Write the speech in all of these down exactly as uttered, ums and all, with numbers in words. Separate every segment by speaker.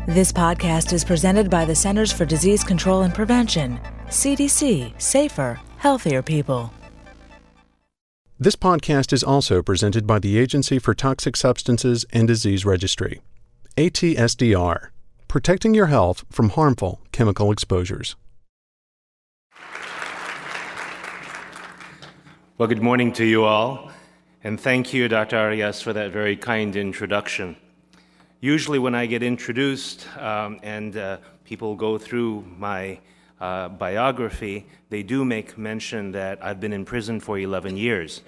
Speaker 1: This podcast is presented by the Centers for Disease Control and Prevention, C D C, safer, healthier people.
Speaker 2: This podcast is also presented by the Agency for Toxic Substances and Disease Registry, A T S D R, protecting your health from harmful chemical exposures.
Speaker 3: Well, good morning to you all, and thank you, Doctor Arias, for that very kind introduction. Usually when I get introduced um, and uh, people go through my uh, biography, they do make mention that I've been in prison for eleven years.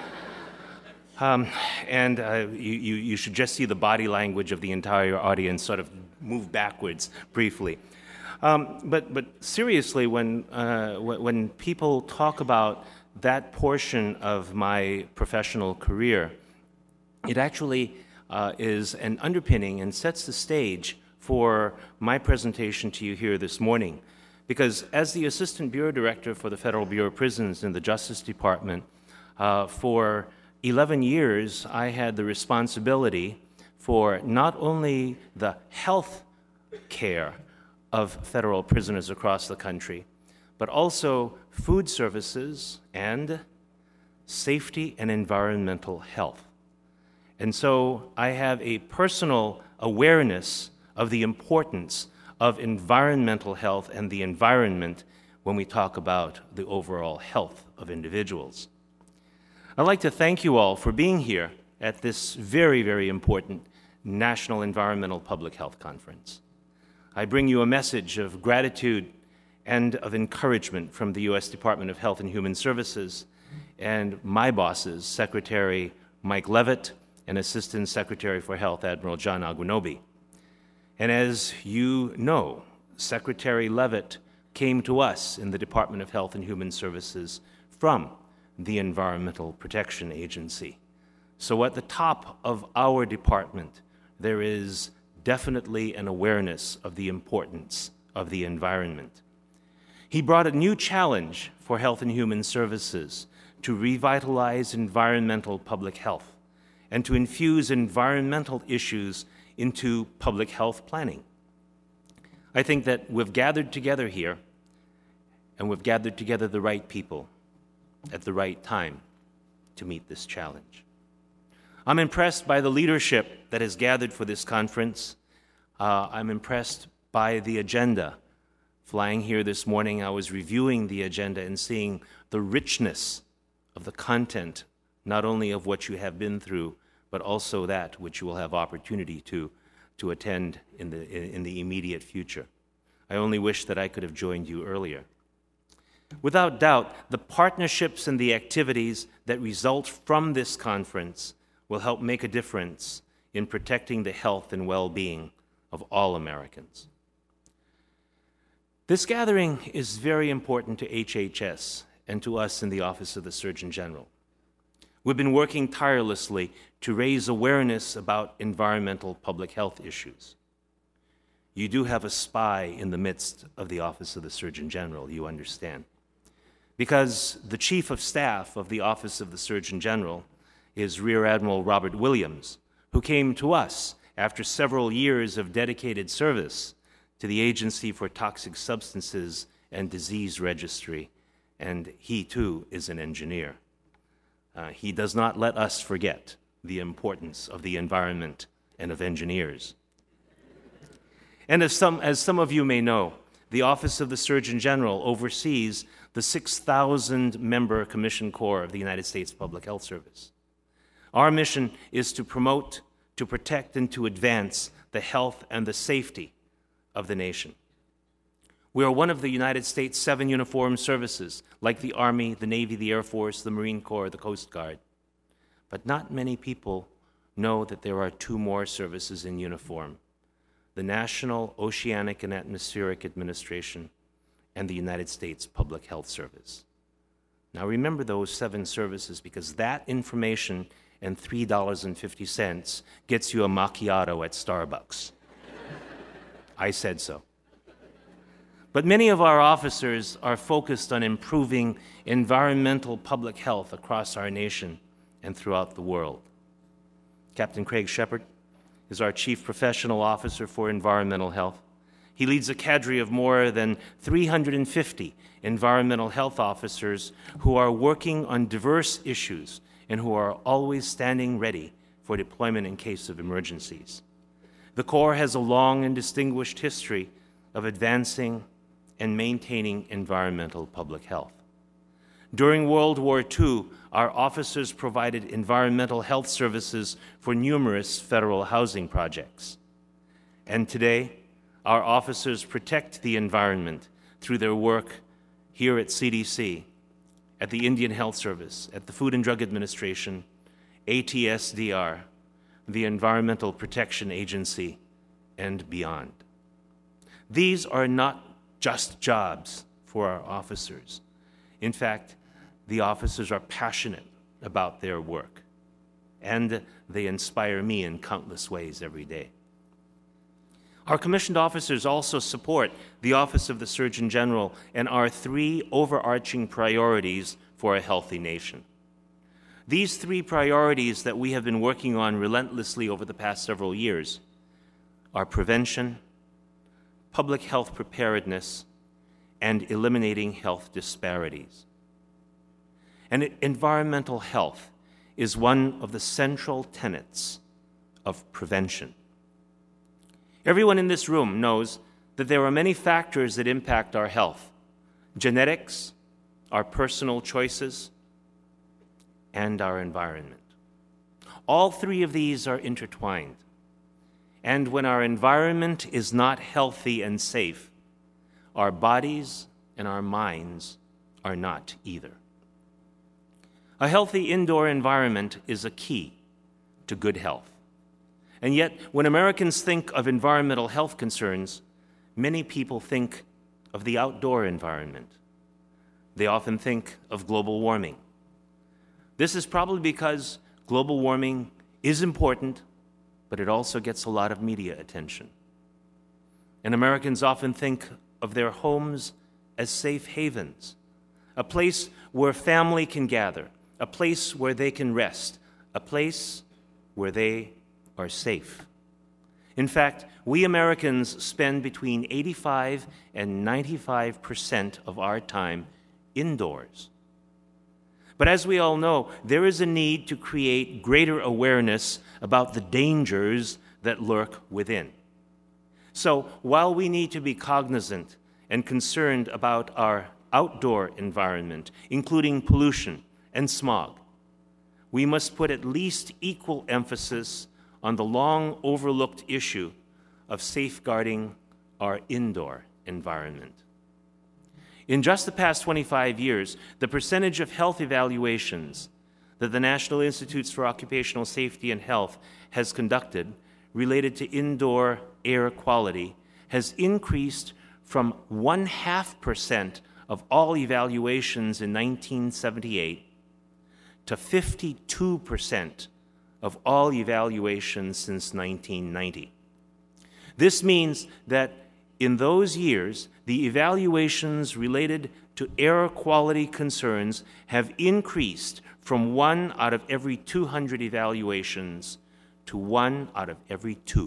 Speaker 3: um, and uh, you, you, you should just see the body language of the entire audience sort of move backwards briefly. Um, but, but seriously, when, uh, when people talk about that portion of my professional career, it actually uh, is an underpinning and sets the stage for my presentation to you here this morning. Because as the Assistant Bureau Director for the Federal Bureau of Prisons in the Justice Department, uh, for eleven years I had the responsibility for not only the health care of federal prisoners across the country, but also food services and safety and environmental health. And so I have a personal awareness of the importance of environmental health and the environment when we talk about the overall health of individuals. I'd like to thank you all for being here at this very, very important National Environmental Public Health Conference. I bring you a message of gratitude and of encouragement from the U S Department of Health and Human Services and my bosses, Secretary Mike Leavitt and Assistant Secretary for Health, Admiral John Aguinobi. And as you know, Secretary Leavitt came to us in the Department of Health and Human Services from the Environmental Protection Agency. So at the top of our department, there is definitely an awareness of the importance of the environment. He brought a new challenge for Health and Human Services to revitalize environmental public health and to infuse environmental issues into public health planning. I think that we've gathered together here, and we've gathered together the right people at the right time to meet this challenge. I'm impressed by the leadership that has gathered for this conference. Uh, I'm impressed by the agenda. Flying here this morning, I was reviewing the agenda and seeing the richness of the content, not only of what you have been through, but also that which you will have opportunity to, to attend in the, in the immediate future. I only wish that I could have joined you earlier. Without doubt, the partnerships and the activities that result from this conference will help make a difference in protecting the health and well-being of all Americans. This gathering is very important to H H S and to us in the Office of the Surgeon General. We've been working tirelessly to raise awareness about environmental public health issues. You do have a spy in the midst of the Office of the Surgeon General, you understand. Because the Chief of Staff of the Office of the Surgeon General is Rear Admiral Robert Williams, who came to us after several years of dedicated service to the Agency for Toxic Substances and Disease Registry, and he too is an engineer. Uh, he does not let us forget the importance of the environment and of engineers. And as some, as some of you may know, the Office of the Surgeon General oversees the six thousand member Commissioned Corps of the United States Public Health Service. Our mission is to promote, to protect, and to advance the health and the safety of the nation. We are one of the United States' seven uniformed services, like the Army, the Navy, the Air Force, the Marine Corps, the Coast Guard. But not many people know that there are two more services in uniform: the National Oceanic and Atmospheric Administration and the United States Public Health Service. Now remember those seven services, because that information and three dollars and fifty cents gets you a macchiato at Starbucks. I said so. But many of our officers are focused on improving environmental public health across our nation and throughout the world. Captain Craig Shepard is our Chief Professional Officer for Environmental Health. He leads a cadre of more than three hundred fifty environmental health officers who are working on diverse issues and who are always standing ready for deployment in case of emergencies. The Corps has a long and distinguished history of advancing and maintaining environmental public health. During World War Two, our officers provided environmental health services for numerous federal housing projects. And today, our officers protect the environment through their work here at C D C, at the Indian Health Service, at the Food and Drug Administration, A T S D R, the Environmental Protection Agency, and beyond. These are not just jobs for our officers. In fact, the officers are passionate about their work, and they inspire me in countless ways every day. Our commissioned officers also support the Office of the Surgeon General and our three overarching priorities for a healthy nation. These three priorities that we have been working on relentlessly over the past several years are prevention, public health preparedness, and eliminating health disparities. And environmental health is one of the central tenets of prevention. Everyone in this room knows that there are many factors that impact our health: genetics, our personal choices, and our environment. All three of these are intertwined. And when our environment is not healthy and safe, our bodies and our minds are not either. A healthy indoor environment is a key to good health. And yet, when Americans think of environmental health concerns, many people think of the outdoor environment. They often think of global warming. This is probably because global warming is important, but it also gets a lot of media attention. And Americans often think of their homes as safe havens, a place where family can gather, a place where they can rest, a place where they are safe. In fact, we Americans spend between eighty-five and ninety-five percent of our time indoors. But as we all know, there is a need to create greater awareness about the dangers that lurk within. So while we need to be cognizant and concerned about our outdoor environment, including pollution and smog, we must put at least equal emphasis on the long overlooked issue of safeguarding our indoor environment. In just the past twenty-five years, the percentage of health evaluations that the National Institutes for Occupational Safety and Health has conducted related to indoor air quality has increased from one half percent of all evaluations in nineteen seventy-eight to fifty-two percent of all evaluations since nineteen ninety. This means that in those years, the evaluations related to air quality concerns have increased from one out of every two hundred evaluations to one out of every two.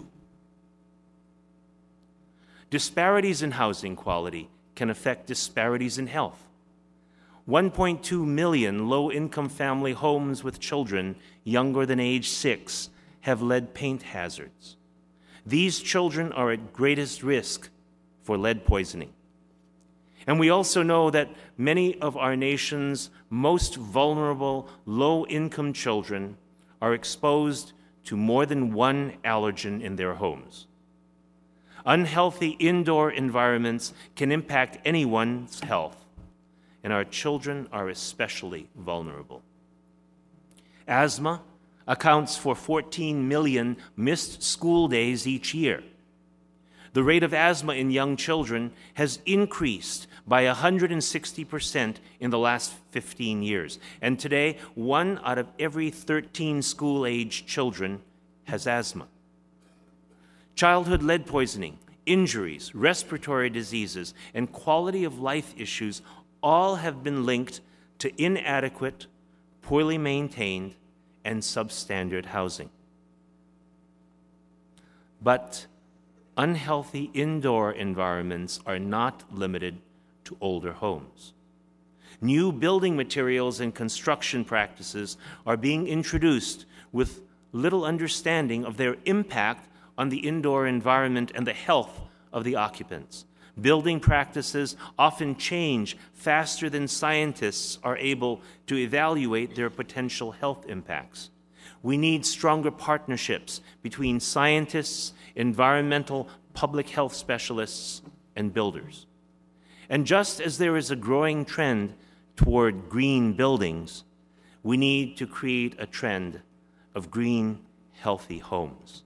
Speaker 3: Disparities in housing quality can affect disparities in health. one point two million low-income family homes with children younger than age six have lead paint hazards. These children are at greatest risk for lead poisoning. And we also know that many of our nation's most vulnerable low-income children are exposed to more than one allergen in their homes. Unhealthy indoor environments can impact anyone's health, and our children are especially vulnerable. Asthma accounts for fourteen million missed school days each year. The rate of asthma in young children has increased by one hundred sixty percent in the last fifteen years. And today, one out of every thirteen school-age children has asthma. Childhood lead poisoning, injuries, respiratory diseases, and quality of life issues all have been linked to inadequate, poorly maintained, and substandard housing. But unhealthy indoor environments are not limited to older homes. New building materials and construction practices are being introduced with little understanding of their impact on the indoor environment and the health of the occupants. Building practices often change faster than scientists are able to evaluate their potential health impacts. We need stronger partnerships between scientists, environmental public health specialists, and builders. And just as there is a growing trend toward green buildings, we need to create a trend of green, healthy homes.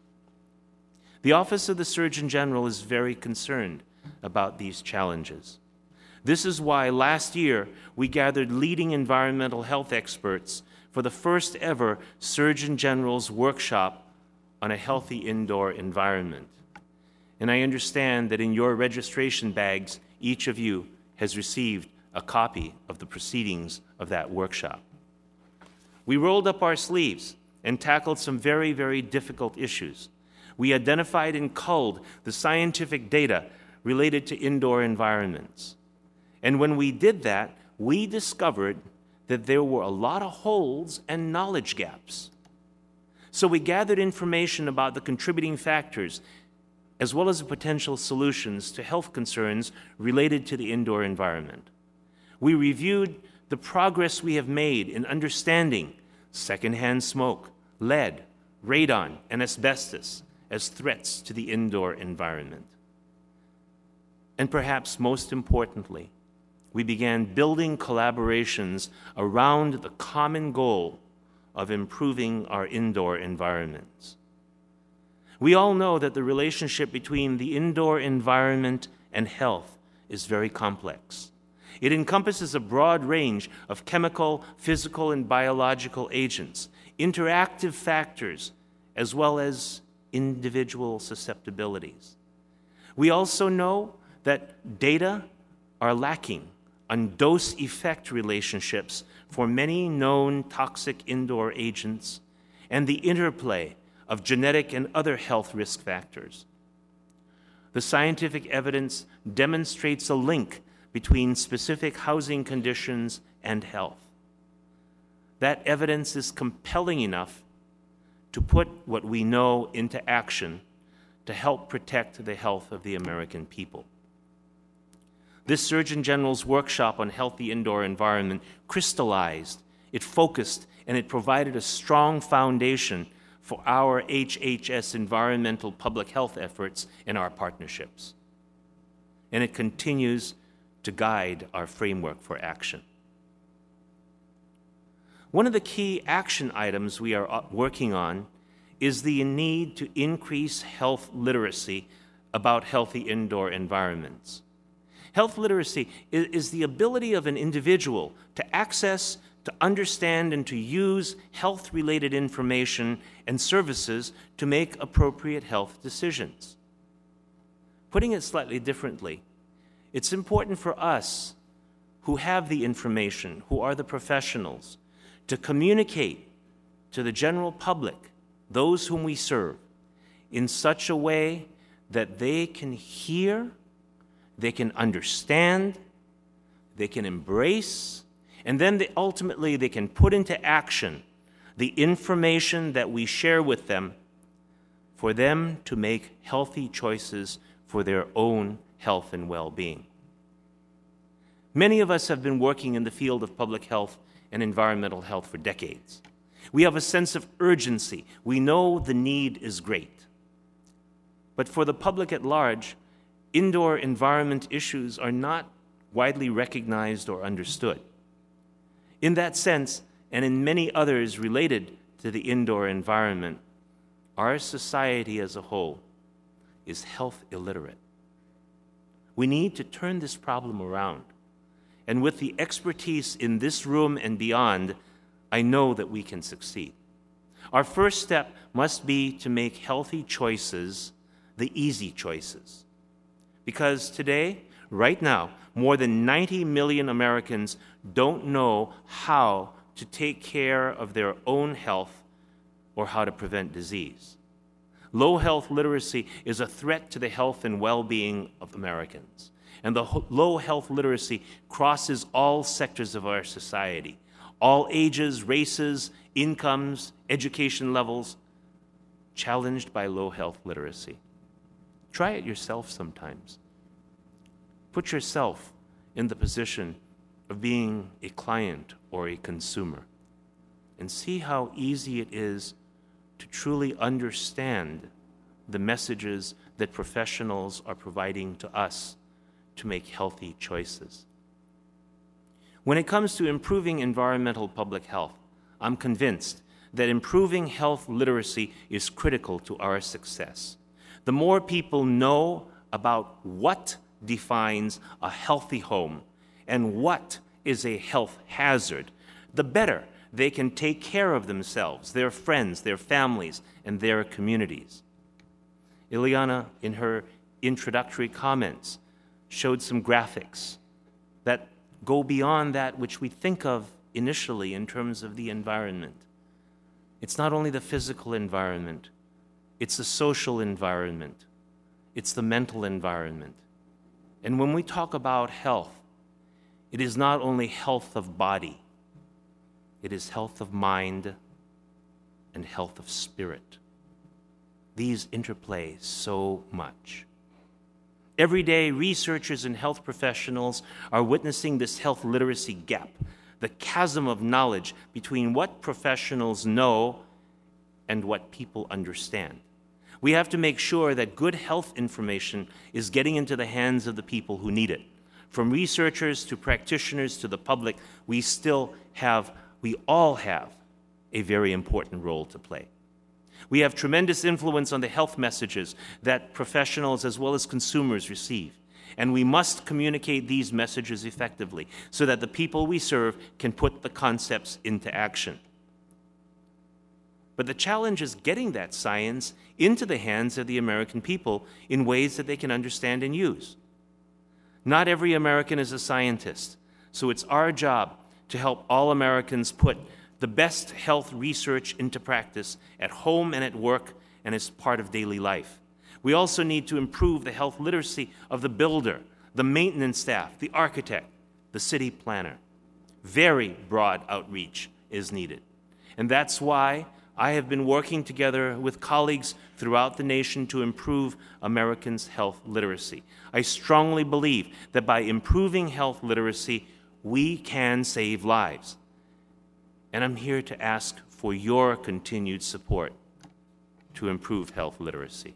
Speaker 3: The Office of the Surgeon General is very concerned about these challenges. This is why last year we gathered leading environmental health experts for the first ever Surgeon General's workshop on a healthy indoor environment. And I understand that in your registration bags, each of you has received a copy of the proceedings of that workshop. We rolled up our sleeves and tackled some very, very difficult issues. We identified and culled the scientific data related to indoor environments. And when we did that, we discovered that there were a lot of holes and knowledge gaps. So we gathered information about the contributing factors as well as the potential solutions to health concerns related to the indoor environment. We reviewed the progress we have made in understanding secondhand smoke, lead, radon, and asbestos as threats to the indoor environment. And perhaps most importantly, we began building collaborations around the common goal of improving our indoor environments. We all know that the relationship between the indoor environment and health is very complex. It encompasses a broad range of chemical, physical, and biological agents, interactive factors, as well as individual susceptibilities. We also know that data are lacking on dose-effect relationships for many known toxic indoor agents and the interplay of genetic and other health risk factors. The scientific evidence demonstrates a link between specific housing conditions and health. That evidence is compelling enough to put what we know into action to help protect the health of the American people. This Surgeon General's workshop on healthy indoor environment crystallized, it focused, and it provided a strong foundation for our H H S environmental public health efforts and our partnerships. And it continues to guide our framework for action. One of the key action items we are working on is the need to increase health literacy about healthy indoor environments. Health literacy is the ability of an individual to access, to understand, and to use health-related information and services to make appropriate health decisions. Putting it slightly differently, it's important for us who have the information, who are the professionals, to communicate to the general public, those whom we serve, in such a way that they can hear, they can understand, they can embrace, and then they, ultimately they can put into action the information that we share with them for them to make healthy choices for their own health and well-being. Many of us have been working in the field of public health and environmental health for decades. We have a sense of urgency. We know the need is great. But for the public at large, indoor environment issues are not widely recognized or understood. In that sense, and in many others related to the indoor environment, our society as a whole is health illiterate. We need to turn this problem around. And with the expertise in this room and beyond, I know that we can succeed. Our first step must be to make healthy choices the easy choices. Because today, right now, more than ninety million Americans don't know how to take care of their own health or how to prevent disease. Low health literacy is a threat to the health and well-being of Americans. And the ho- low health literacy crosses all sectors of our society, all ages, races, incomes, education levels, challenged by low health literacy. Try it yourself sometimes. Put yourself in the position of being a client or a consumer and see how easy it is to truly understand the messages that professionals are providing to us to make healthy choices. When it comes to improving environmental public health, I'm convinced that improving health literacy is critical to our success. The more people know about what defines a healthy home and what is a health hazard, the better they can take care of themselves, their friends, their families, and their communities. Ileana, in her introductory comments, showed some graphics that go beyond that which we think of initially in terms of the environment. It's not only the physical environment, it's the social environment, it's the mental environment. And when we talk about health, it is not only health of body, it is health of mind and health of spirit. These interplay so much. Every day, researchers and health professionals are witnessing this health literacy gap, the chasm of knowledge between what professionals know and what people understand. We have to make sure that good health information is getting into the hands of the people who need it. From researchers to practitioners to the public, we still have, we all have a very important role to play. We have tremendous influence on the health messages that professionals as well as consumers receive. And we must communicate these messages effectively so that the people we serve can put the concepts into action. But the challenge is getting that science into the hands of the American people in ways that they can understand and use. Not every American is a scientist, so it's our job to help all Americans put the best health research into practice at home and at work and as part of daily life. We also need to improve the health literacy of the builder, the maintenance staff, the architect, the city planner. Very broad outreach is needed. And that's why I have been working together with colleagues throughout the nation to improve Americans' health literacy. I strongly believe that by improving health literacy, we can save lives. And I'm here to ask for your continued support to improve health literacy.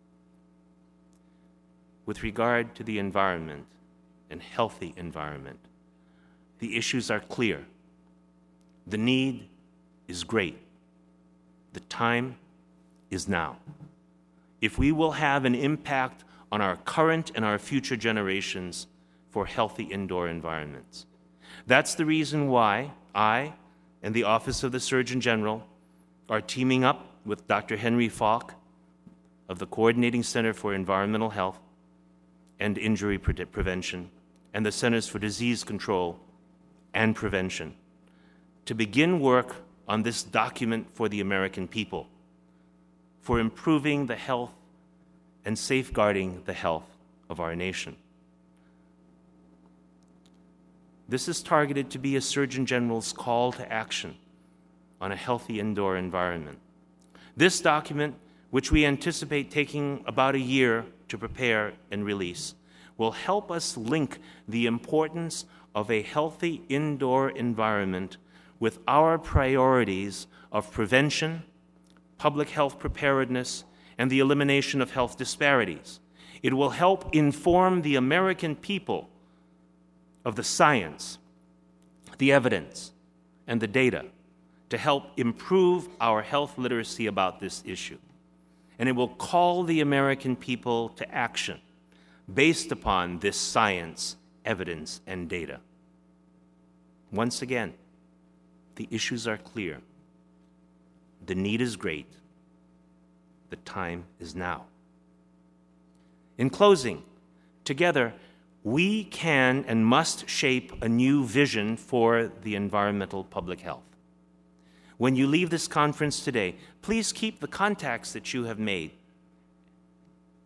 Speaker 3: With regard to the environment and healthy environment, the issues are clear. The need is great. The time is now. If we will have an impact on our current and our future generations for healthy indoor environments. That's the reason why I and the Office of the Surgeon General are teaming up with Doctor Henry Falk of the Coordinating Center for Environmental Health and Injury Pre- Prevention and the Centers for Disease Control and Prevention to begin work on this document for the American people, for improving the health and safeguarding the health of our nation. This is targeted to be a Surgeon General's call to action on a healthy indoor environment. This document, which we anticipate taking about a year to prepare and release, will help us link the importance of a healthy indoor environment with our priorities of prevention, public health preparedness, and the elimination of health disparities. It will help inform the American people of the science, the evidence, and the data to help improve our health literacy about this issue. And it will call the American people to action based upon this science, evidence, and data. Once again, the issues are clear. The need is great. The time is now. In closing, together, we can and must shape a new vision for the environmental public health. When you leave this conference today, please keep the contacts that you have made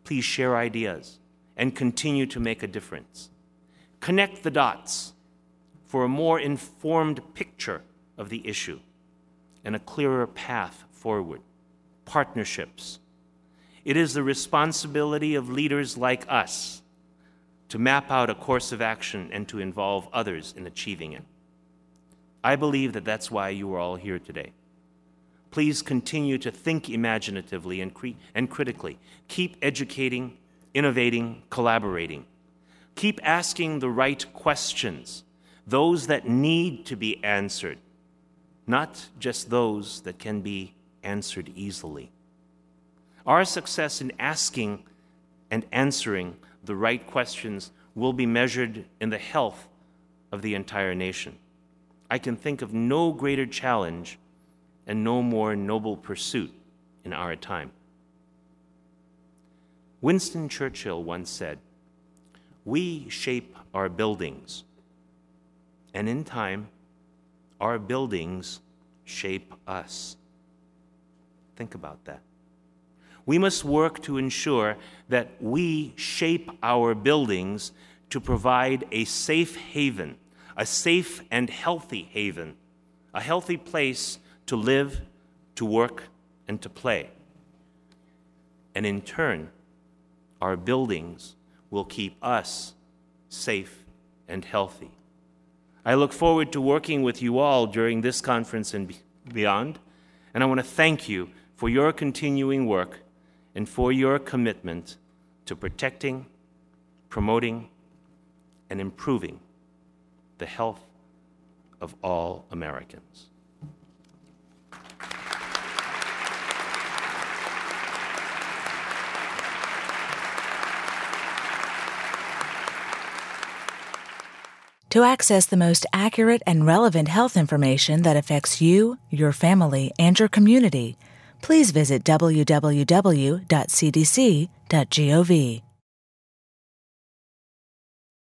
Speaker 3: Please share ideas and continue to make a difference. Connect the dots for a more informed picture of the issue and a clearer path forward. Partnerships. It is the responsibility of leaders like us to map out a course of action and to involve others in achieving it. I believe that that's why you are all here today. Please continue to think imaginatively and, cre- and critically. Keep educating, innovating, collaborating. Keep asking the right questions, those that need to be answered, not just those that can be answered easily. Our success in asking and answering the right questions will be measured in the health of the entire nation. I can think of no greater challenge and no more noble pursuit in our time. Winston Churchill once said, "We shape our buildings, and in time, our buildings shape us." Think about that. We must work to ensure that we shape our buildings to provide a safe haven, a safe and healthy haven, a healthy place to live, to work, and to play. And in turn, our buildings will keep us safe and healthy. I look forward to working with you all during this conference and beyond, and I want to thank you for your continuing work and for your commitment to protecting, promoting, and improving the health of all Americans.
Speaker 1: To access the most accurate and relevant health information that affects you, your family, and your community, please visit w w w dot c d c dot gov.